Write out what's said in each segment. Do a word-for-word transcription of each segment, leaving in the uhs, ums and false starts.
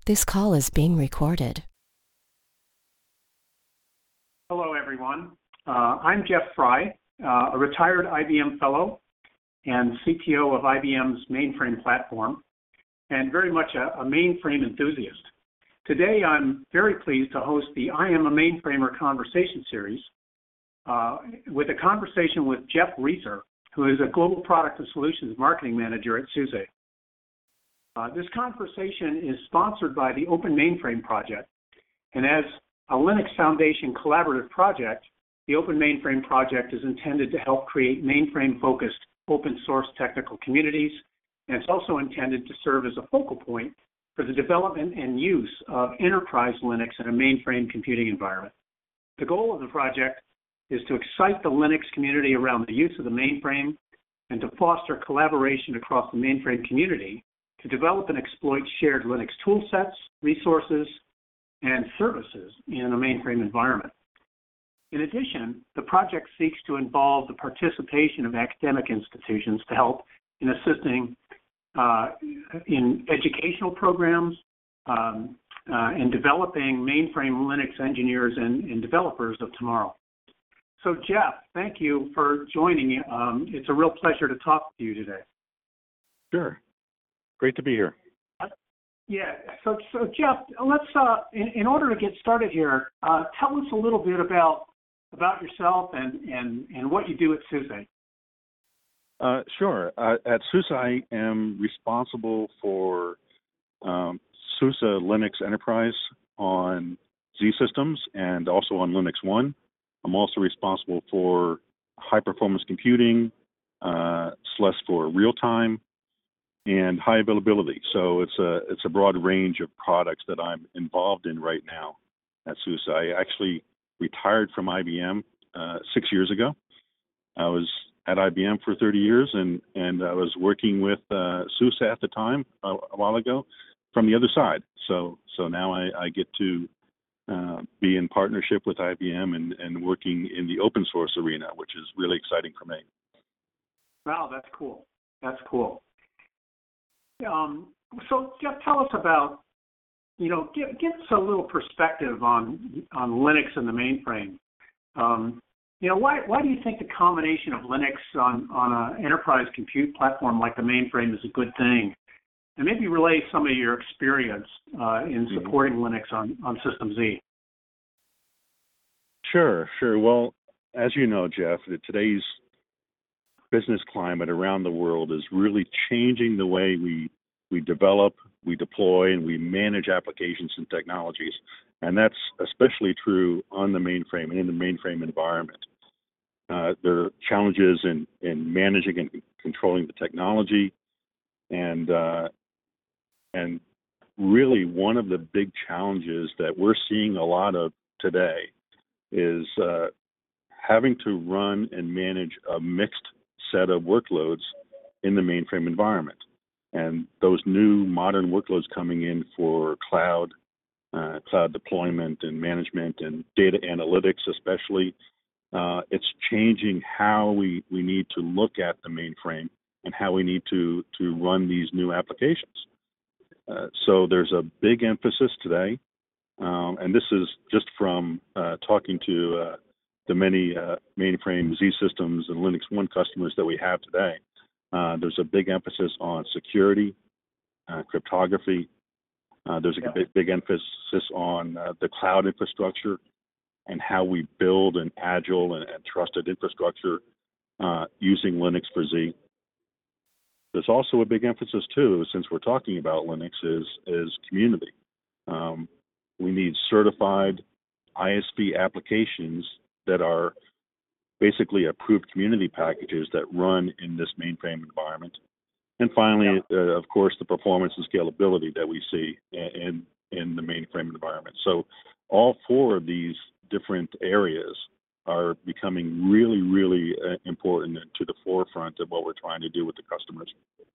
This call is being recorded. Hello, everyone. Uh, I'm Jeff Fry, uh, a retired I B M fellow and C T O of I B M's mainframe platform, and very much a, a mainframe enthusiast. Today, I'm very pleased to host the I Am a Mainframer conversation series uh, with a conversation with Jeff Reeser, who is a Global Product and Solutions Marketing Manager at SUSE. Uh, this conversation is sponsored by the Open Mainframe Project, and as a Linux Foundation collaborative project, the Open Mainframe Project is intended to help create mainframe-focused open source technical communities, and it's also intended to serve as a focal point for the development and use of enterprise Linux in a mainframe computing environment. The goal of the project is to excite the Linux community around the use of the mainframe and to foster collaboration across the mainframe community to develop and exploit shared Linux toolsets, resources, and services in a mainframe environment. In addition, the project seeks to involve the participation of academic institutions to help in assisting uh, in educational programs um, uh, and developing mainframe Linux engineers and, and developers of tomorrow. So, Jeff, thank you for joining. Um, it's a real pleasure to talk to you today. Sure. Great to be here. Yeah, so, so Jeff, let's, uh, in, in order to get started here, uh, tell us a little bit about about yourself and, and, and what you do at SUSE. Uh, sure. Uh, at SUSE, I am responsible for um, SUSE Linux Enterprise on Z systems and also on Linux One. I'm also responsible for high-performance computing, uh, SLES for real-time, and high availability. So it's a it's a broad range of products that I'm involved in right now at SUSE. I actually retired from I B M uh, six years ago. I was at I B M for thirty years, and, and I was working with uh, SUSE at the time, a, a while ago, from the other side. So so now I, I get to uh, be in partnership with I B M and, and working in the open source arena, which is really exciting for me. Wow, that's cool. That's cool. Um, so, Jeff, tell us about, you know, give, give us a little perspective on on Linux and the mainframe. Um, you know, why why do you think the combination of Linux on, on an enterprise compute platform like the mainframe is a good thing? And maybe relay some of your experience uh, in supporting mm-hmm. Linux on, on System Z. Sure, sure. Well, as you know, Jeff, today's business climate around the world is really changing the way we we develop, we deploy, and we manage applications and technologies. And that's especially true on the mainframe and in the mainframe environment. Uh, there are challenges in, in managing and controlling the technology. And, uh, and really one of the big challenges that we're seeing a lot of today is uh, having to run and manage a mixed set of workloads in the mainframe environment. And those new modern workloads coming in for cloud, uh, cloud deployment and management and data analytics especially, uh, it's changing how we, we need to look at the mainframe and how we need to, to run these new applications. Uh, so there's a big emphasis today, um, and this is just from uh, talking to uh, the many uh, mainframe Z systems and Linux One customers that we have today. Uh, there's a big emphasis on security, uh, cryptography. Uh, there's a yeah. big, big emphasis on uh, the cloud infrastructure and how we build an agile and, and trusted infrastructure uh, using Linux for Z. There's also a big emphasis too, since we're talking about Linux, is, is community. Um, we need certified I S V applications that are basically approved community packages that run in this mainframe environment. And finally, yeah. uh, of course, the performance and scalability that we see in, in the mainframe environment. So all four of these different areas are becoming really, really uh, important and to the forefront of what we're trying to do with the customers.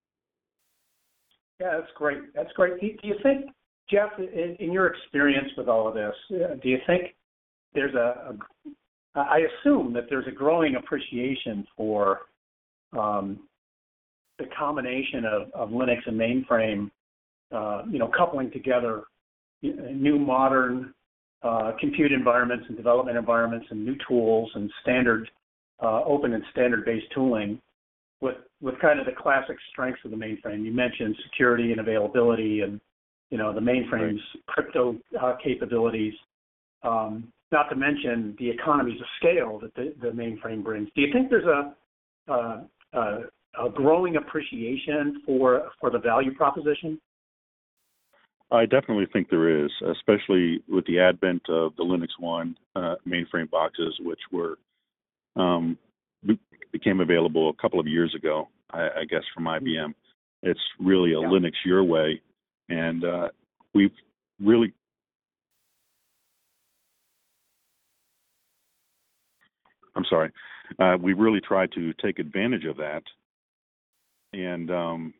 Yeah, that's great. That's great. Do, do you think, Jeff, in, in your experience with all of this, uh, do you think there's a, a I assume that there's a growing appreciation for um, the combination of, of Linux and mainframe, uh, you know, coupling together new modern uh, compute environments and development environments and new tools and standard, uh, open and standard-based tooling with with kind of the classic strengths of the mainframe. You mentioned security and availability and, you know, the mainframe's right. crypto uh, capabilities, um, not to mention the economies of scale that the, the mainframe brings. Do you think there's a, uh, a, a growing appreciation for for the value proposition? I definitely think there is, especially with the advent of the Linux One uh, mainframe boxes, which were um, became available a couple of years ago, I, I guess, from I B M. It's really a yeah. Linux your way, and uh, we've really I'm sorry, uh, we really tried to take advantage of that, and um,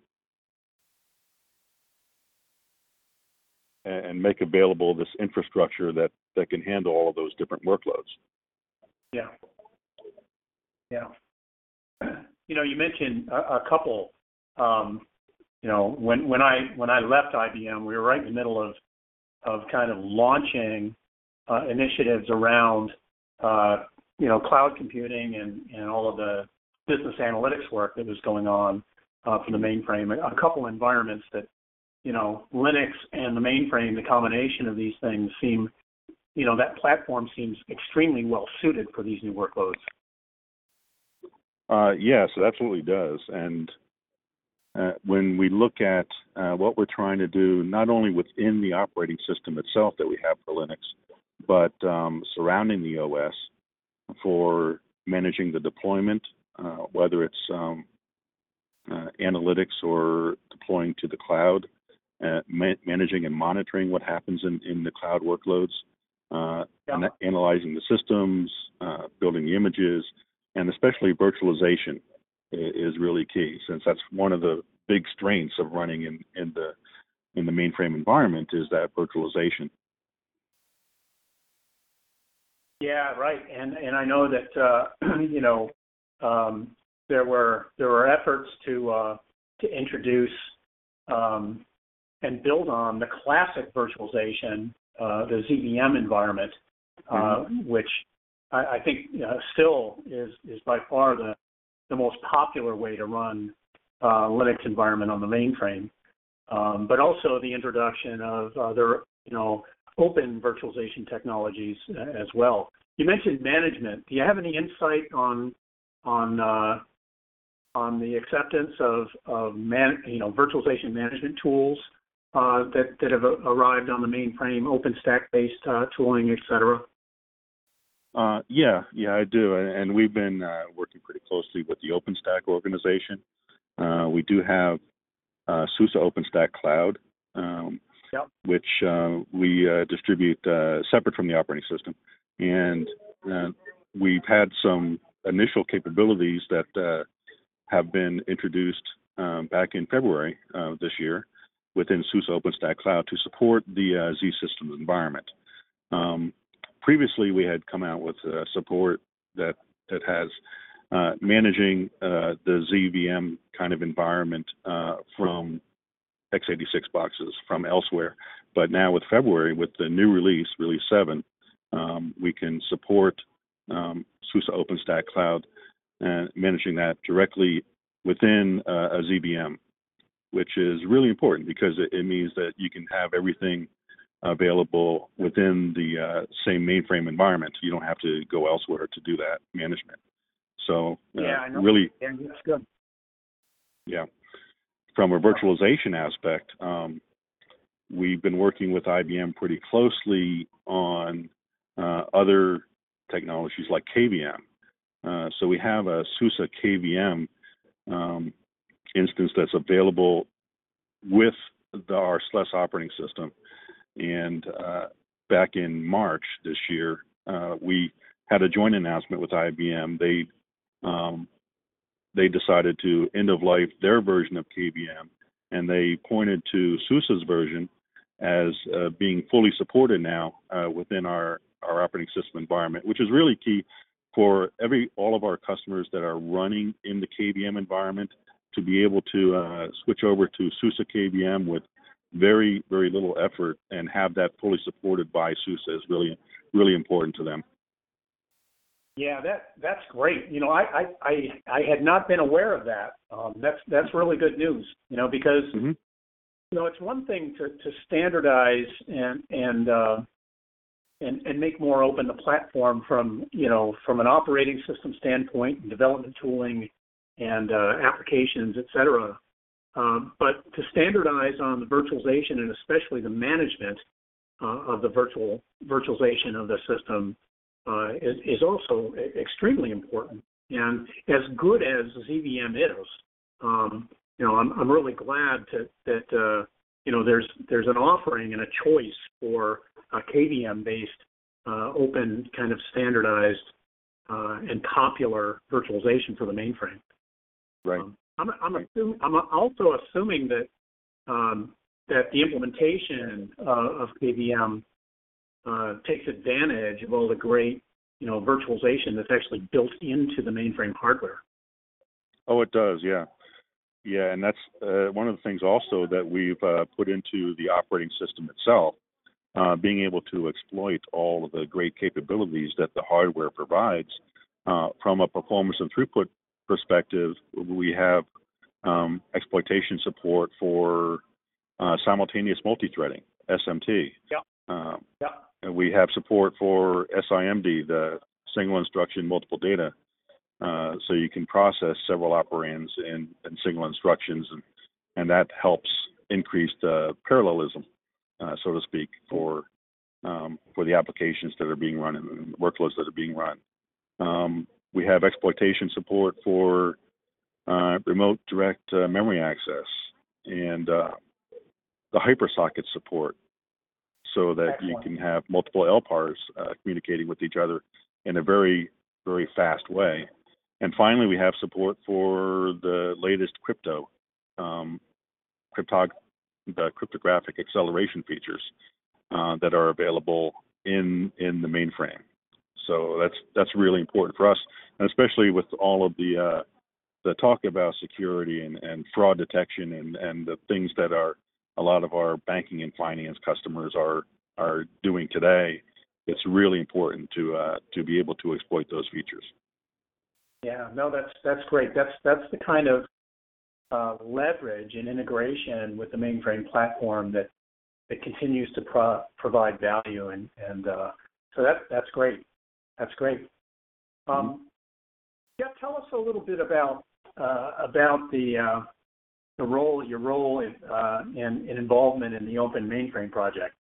and make available this infrastructure that, that can handle all of those different workloads. Yeah. Yeah. You know, you mentioned a, a couple. Um, you know, when when I when I left I B M, we were right in the middle of of kind of launching uh, initiatives around uh, you know cloud computing and, and all of the business analytics work that was going on uh, for the mainframe. A, a couple environments that you know Linux and the mainframe, the combination of these things seem, you know, that platform seems extremely well suited for these new workloads. Uh, yes, it absolutely does. And uh, when we look at uh, what we're trying to do, not only within the operating system itself that we have for Linux, but um, surrounding the O S for managing the deployment, uh, whether it's um, uh, analytics or deploying to the cloud, uh, ma- managing and monitoring what happens in, in the cloud workloads, uh, yeah. and analyzing the systems, uh, building the images, and especially virtualization is really key, since that's one of the big strengths of running in, in the in the mainframe environment is that virtualization. Yeah, right. And and I know that uh, you know um, there were there were efforts to uh, to introduce um, and build on the classic virtualization, uh, the Z V M environment, uh, mm-hmm. which I, I think uh, still is is by far the the most popular way to run uh, Linux environment on the mainframe. Um, but also the introduction of other, you know, open virtualization technologies uh, as well. You mentioned management. Do you have any insight on on uh, on the acceptance of of man, you know, virtualization management tools uh, that that have arrived on the mainframe, OpenStack-based uh, tooling, et cetera? Uh, yeah, yeah, I do, and we've been uh, working pretty closely with the OpenStack organization. Uh, we do have uh, SUSE OpenStack Cloud, um, yep. which uh, we uh, distribute uh, separate from the operating system, and uh, we've had some initial capabilities that uh, have been introduced um, back in February of this year within SUSE OpenStack Cloud to support the uh, Z Systems environment. Um, Previously, we had come out with uh, support that that has uh, managing uh, the Z V M kind of environment uh, from x eighty-six boxes from elsewhere. But now with February, with the new release, release seven, um, we can support um, SUSE OpenStack Cloud and managing that directly within uh, a Z V M, which is really important because it, it means that you can have everything available within the uh, same mainframe environment. You don't have to go elsewhere to do that management. So uh, yeah, I know. really, yeah, that's good. Yeah, from a virtualization aspect, um, we've been working with I B M pretty closely on uh, other technologies like K V M. Uh, so we have a SUSE K V M um, instance that's available with the, our S L E S operating system. And uh, back in March this year, uh, we had a joint announcement with I B M. They um, they decided to end of life their version of K V M, and they pointed to SUSE's version as uh, being fully supported now uh, within our, our operating system environment, which is really key for every all of our customers that are running in the K V M environment to be able to uh, switch over to SUSE K V M with very, very little effort, and have that fully supported by SUSE is really, really important to them. Yeah, that that's great. You know, I I, I, I had not been aware of that. Um, that's that's really good news. You know, because Mm-hmm. you know it's one thing to, to standardize and and uh, and and make more open the platform from you know from an operating system standpoint and development tooling and uh, applications, et cetera. Um, but to standardize on the virtualization and especially the management uh, of the virtual virtualization of the system uh, is, is also extremely important. And as good as Z V M is, um, you know, I'm, I'm really glad to, that uh, you know there's there's an offering and a choice for a K V M-based, uh, open kind of standardized uh, and popular virtualization for the mainframe. Right. Um, I'm, I'm, assume, I'm also assuming that um, that the implementation uh, of K V M uh, takes advantage of all the great, you know, virtualization that's actually built into the mainframe hardware. Oh, it does, yeah. Yeah, and that's uh, one of the things also that we've uh, put into the operating system itself, uh, being able to exploit all of the great capabilities that the hardware provides. Uh, from a performance and throughput perspective, we have um, exploitation support for uh, simultaneous multi-threading, S M T. Yeah. Um, yeah. And we have support for S I M D, the single instruction multiple data. Uh, so you can process several operands in, in single instructions, and, and that helps increase the parallelism, uh, so to speak, for um, for the applications that are being run and workloads that are being run. Um, we have exploitation support for uh, remote direct uh, memory access and uh, the hypersocket support, so that Excellent. you can have multiple L P A Rs uh, communicating with each other in a very, very fast way. And finally, we have support for the latest crypto, um, cryptog- the cryptographic acceleration features uh, that are available in in the mainframe. So that's that's really important for us, and especially with all of the uh, the talk about security and, and fraud detection and, and the things that are a lot of our banking and finance customers are are doing today. It's really important to uh, to be able to exploit those features. Yeah, no, that's that's great. That's that's the kind of uh, leverage and integration with the mainframe platform that that continues to pro- provide value, and and uh, so that that's great. That's great. Um, Mm-hmm. Yeah, tell us a little bit about uh, about the uh, the role your role in, uh, in in involvement in the Open Mainframe project.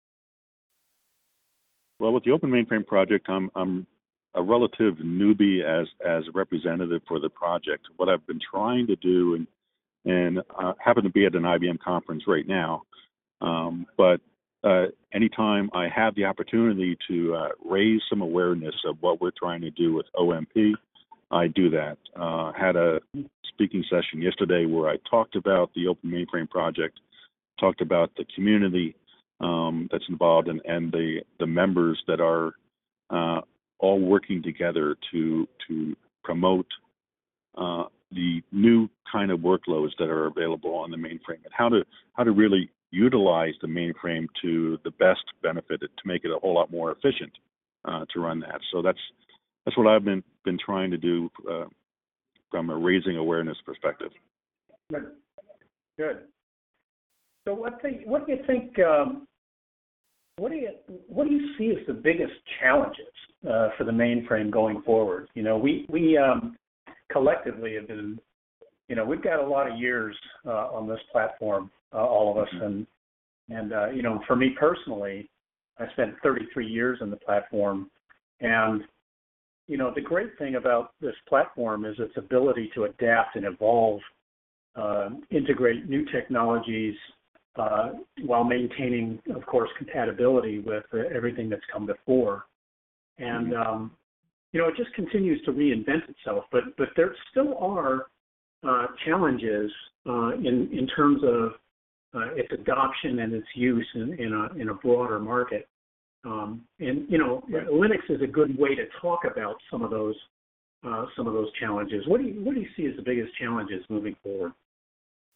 Well, with the Open Mainframe project, I'm I'm a relative newbie as as a representative for the project. What I've been trying to do, and and uh, happen to be at an I B M conference right now, um, but uh, anytime I have the opportunity to uh, raise some awareness of what we're trying to do with O M P, I do that. Uh, had a speaking session yesterday where I talked about the Open Mainframe project, talked about the community um, that's involved, and, and the the members that are uh, all working together to to promote uh, the new kind of workloads that are available on the mainframe, and how to how to really utilize the mainframe to the best benefit, to make it a whole lot more efficient uh, to run that. So that's that's what I've been been trying to do uh, from a raising awareness perspective. Good. Good. So what do you, what do you think? Um, what do you what do you see as the biggest challenges uh, for the mainframe going forward? You know, we we um, collectively have been, you know, we've got a lot of years uh, on this platform, uh, all of us, Mm-hmm. and and uh, you know, for me personally, I spent thirty-three years on the platform, and you know, the great thing about this platform is its ability to adapt and evolve, uh, integrate new technologies, uh, while maintaining, of course, compatibility with uh, everything that's come before. And, um, you know, it just continues to reinvent itself. But but there still are uh, challenges uh, in, in terms of uh, its adoption and its use in, in, a, in a broader market. Um, and, you know, Right. Linux is a good way to talk about some of those uh, some of those challenges. What do you what do you see as the biggest challenges moving forward?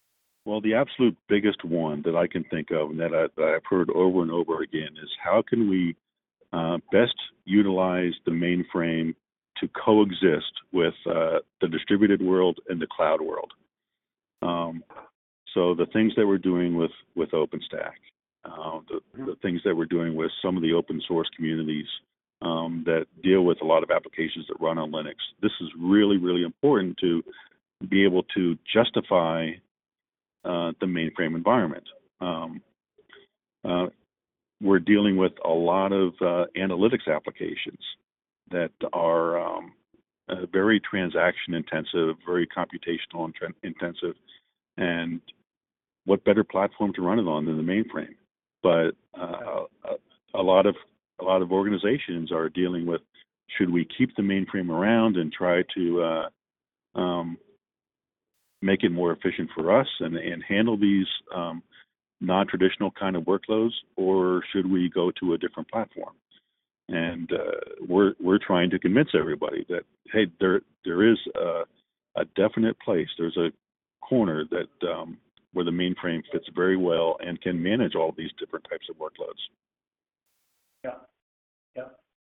Well, the absolute biggest one that I can think of and that, I, that I've heard over and over again is how can we uh, best utilize the mainframe to coexist with uh, the distributed world and the cloud world. Um, so the things that we're doing with, with OpenStack, uh, the, the things that we're doing with some of the open source communities um, that deal with a lot of applications that run on Linux, this is really, really important to be able to justify uh, the mainframe environment. Um, uh, we're dealing with a lot of uh, analytics applications that are um, uh, very transaction intensive, very computational intensive, and what better platform to run it on than the mainframe? But uh, a, a lot of a lot of organizations are dealing with: should we keep the mainframe around and try to uh, um, make it more efficient for us and, and handle these um, non-traditional kind of workloads, or should we go to a different platform? And uh, we're we're trying to convince everybody that hey, there there is a, a definite place. There's a corner that um, where the mainframe fits very well and can manage all these different types of workloads. Yeah, yeah.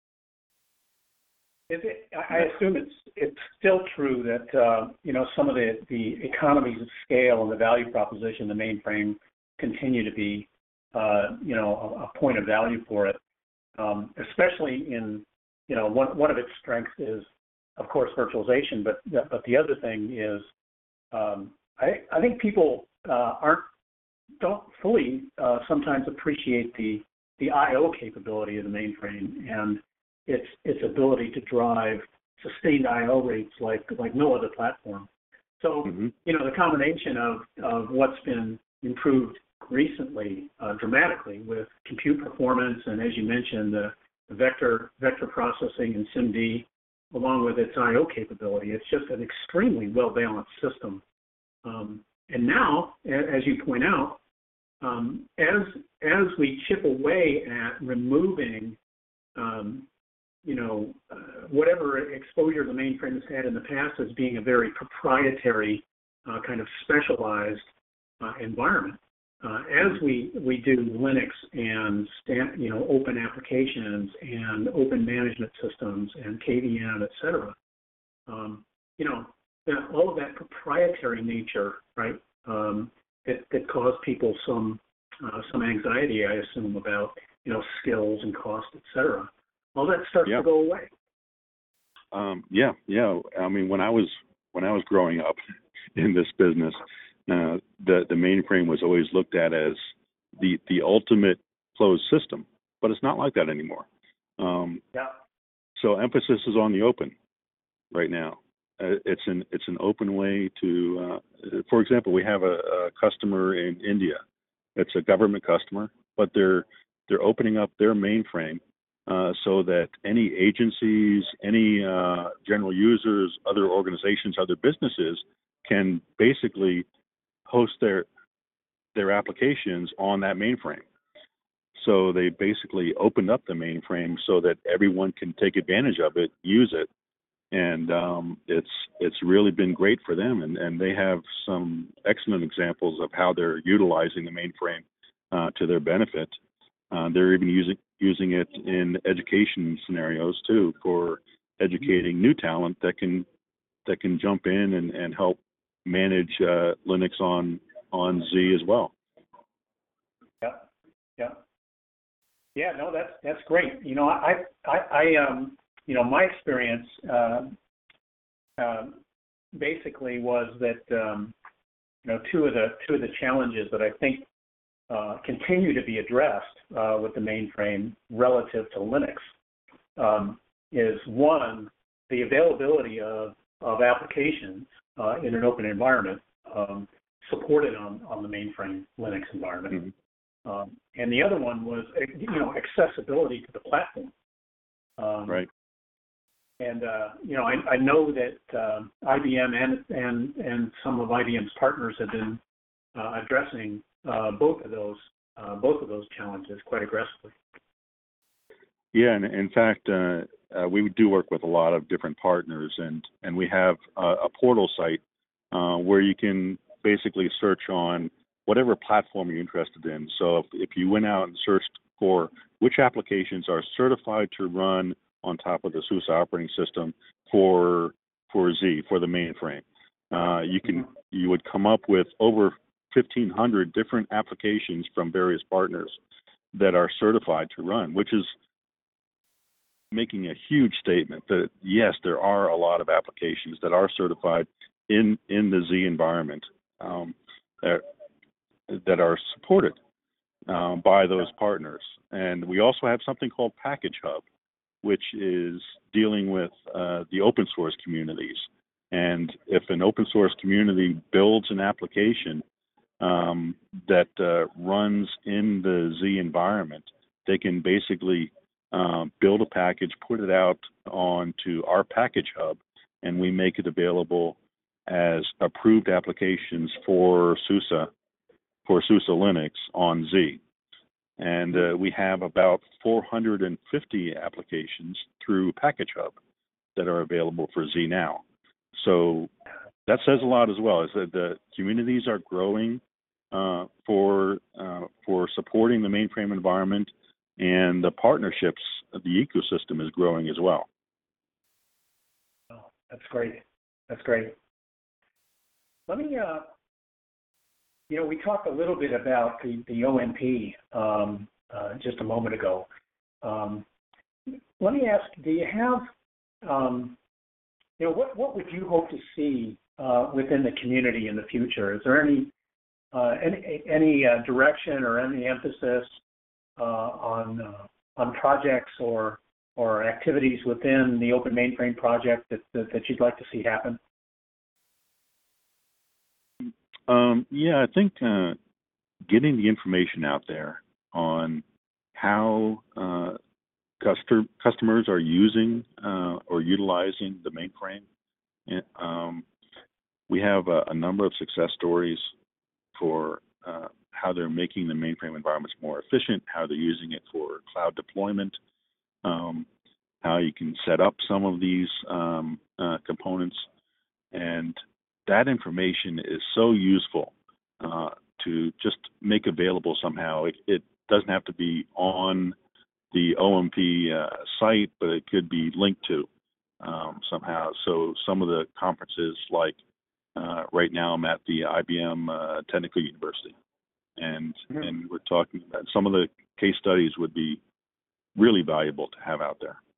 Is it, I assume it's it's still true that uh, you know some of the, the economies of scale and the value proposition of the mainframe continue to be uh, you know a, a point of value for it. Um, especially in, you know, one one of its strengths is, of course, virtualization. But but the other thing is, um, I I think people uh, aren't don't fully uh, sometimes appreciate the the I O capability of the mainframe and its its ability to drive sustained I O rates like like no other platform. So mm-hmm. you know the combination of of what's been improved recently uh, dramatically with compute performance and, as you mentioned, the, the vector vector processing and SIMD, along with its I O capability. It's just an extremely well-balanced system. Um, and now, as you point out, um, as as we chip away at removing, um, you know, uh, whatever exposure the mainframe has had in the past as being a very proprietary, uh, kind of specialized uh, environment. Uh, as we, we do Linux and stand, you know open applications and open management systems and K V M, et cetera, um, you know that, all of that proprietary nature, right, um, that, that caused people some uh, some anxiety, I assume, about you know skills and cost, et cetera. All that starts yeah. to go away. Um, yeah, yeah. I mean, when I was when I was growing up in this business. Uh, the the mainframe was always looked at as the the ultimate closed system, but it's not like that anymore. Um, yeah. So emphasis is on the open right now. Uh, it's an it's an open way to, uh, for example, we have a, a customer in India. It's a government customer, but they're they're opening up their mainframe uh, so that any agencies, any uh, general users, other organizations, other businesses can basically host their their applications on that mainframe. So they basically opened up the mainframe so that everyone can take advantage of it, use it, and um, it's it's really been great for them. And, and they have some excellent examples of how they're utilizing the mainframe uh, to their benefit. Uh, they're even using using it in education scenarios too, for educating new talent that can that can jump in and, and help manage uh, Linux on on Z as well. Yeah, yeah, yeah. No, that's that's great. You know, I I, I um you know my experience uh, uh, basically was that um, you know two of the two of the challenges that I think uh, continue to be addressed uh, with the mainframe relative to Linux um, is one, the availability of of applications uh, in an open environment um, supported on, on the mainframe Linux environment. Mm-hmm. Um, and the other one was, you know, accessibility to the platform. Um, right. And, uh, you know, I, I know that um, I B M and, and, and some of I B M's partners have been uh, addressing uh, both of those uh, both of those challenges quite aggressively. Yeah, and in fact, uh, uh, we do work with a lot of different partners, and, and we have a, a portal site uh, where you can basically search on whatever platform you're interested in. So if, if you went out and searched for which applications are certified to run on top of the SUSE operating system for for Z, for the mainframe, uh, you can you would come up with over fifteen hundred different applications from various partners that are certified to run, which is making a huge statement that yes, there are a lot of applications that are certified in in the Z environment um, that, that are supported um, by those partners. And we also have something called Package Hub, which is dealing with uh, the open source communities. And if an open source community builds an application um, that uh, runs in the Z environment, they can basically uh, build a package, put it out onto our Package Hub, and we make it available as approved applications for SUSE, for SUSE Linux on Z. And uh, we have about four hundred fifty applications through Package Hub that are available for Z now. So that says a lot as well, is that the communities are growing uh, for uh, for supporting the mainframe environment, and the partnerships, the ecosystem is growing as well. Oh, that's great. That's great. Let me, uh, you know, we talked a little bit about the, the O M P um, uh, just a moment ago. Um, let me ask, do you have, um, you know, what, what would you hope to see uh, within the community in the future? Is there any uh, any, any uh, direction or any emphasis uh, on uh, on projects or or activities within the Open Mainframe project that, that, that you'd like to see happen? Um, yeah, I think uh, getting the information out there on how uh, customer, customers are using uh, or utilizing the mainframe. Um, we have a, a number of success stories for uh, how they're making the mainframe environments more efficient, how they're using it for cloud deployment, um, how you can set up some of these um, uh, components. And that information is so useful uh, to just make available somehow. It, it doesn't have to be on the O M P uh, site, but it could be linked to um, somehow. So some of the conferences, like uh, right now I'm at the I B M uh, Technical University, and mm-hmm. and we're talking about some of the case studies would be really valuable to have out there.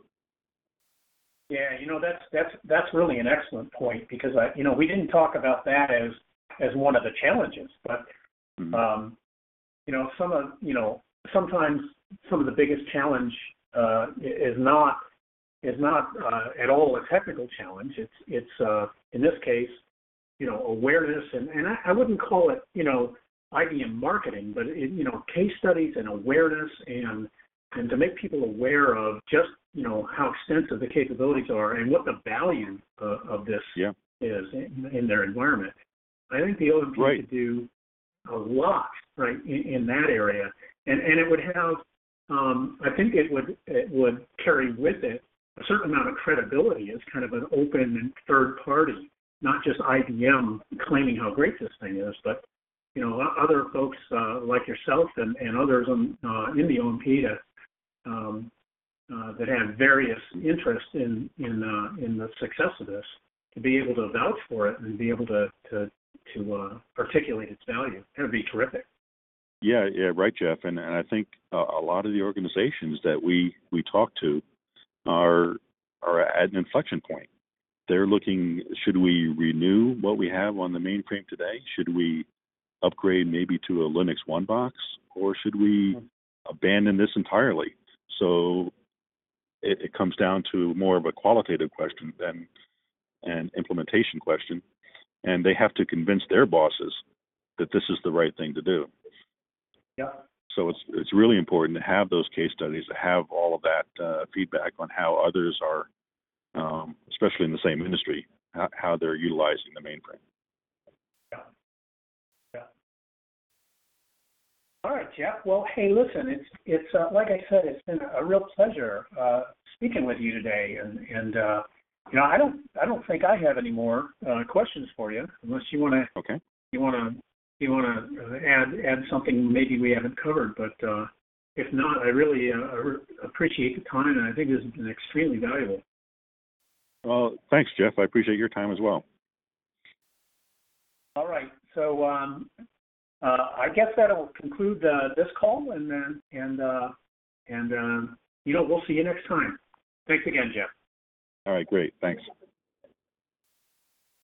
Yeah, you know, that's that's that's really an excellent point, because I, you know, we didn't talk about that as as one of the challenges, but mm-hmm. um, you know, some of you know sometimes some of the biggest challenge uh, is not is not uh, at all a technical challenge. It's it's uh, in this case, you know, awareness, and and I, I wouldn't call it you know I B M marketing, but it, you know, case studies and awareness, and and to make people aware of just you know how extensive the capabilities are and what the value uh, of this yeah. is in, in their environment. I think the O M P right. could do a lot right in, in that area, and and it would have. Um, I think it would it would carry with it a certain amount of credibility as kind of an open and third party, not just I B M claiming how great this thing is, but you know other folks uh, like yourself and, and others on, uh, in the O M P to, um, uh, that have various interests in in uh, in the success of this, to be able to vouch for it and be able to to to uh, articulate its value. That would be terrific. Yeah, yeah, right, Jeff. And, and I think uh, a lot of the organizations that we, we talk to are are at an inflection point. They're looking, should we renew what we have on the mainframe today? Should we upgrade maybe to a Linux one box, or should we abandon this entirely? So it, it comes down to more of a qualitative question than an implementation question, and they have to convince their bosses that this is the right thing to do. Yeah. So it's it's really important to have those case studies, to have all of that uh, feedback on how others are, um, especially in the same industry, how, how they're utilizing the mainframe. Yeah. Yeah. All right, Jeff. Well, hey, listen, it's it's uh, like I said, it's been a real pleasure uh, speaking with you today, and and uh, you know, I don't I don't think I have any more uh, questions for you, unless you want to okay. you want to you want to uh, add add something maybe we haven't covered. But uh, if not, I really uh, appreciate the time, and I think this has been extremely valuable. Well, thanks, Jeff. I appreciate your time as well. All right. So um, uh, I guess that'll conclude uh, this call, and uh, and uh, and uh, you know, we'll see you next time. Thanks again, Jeff. All right, great. Thanks.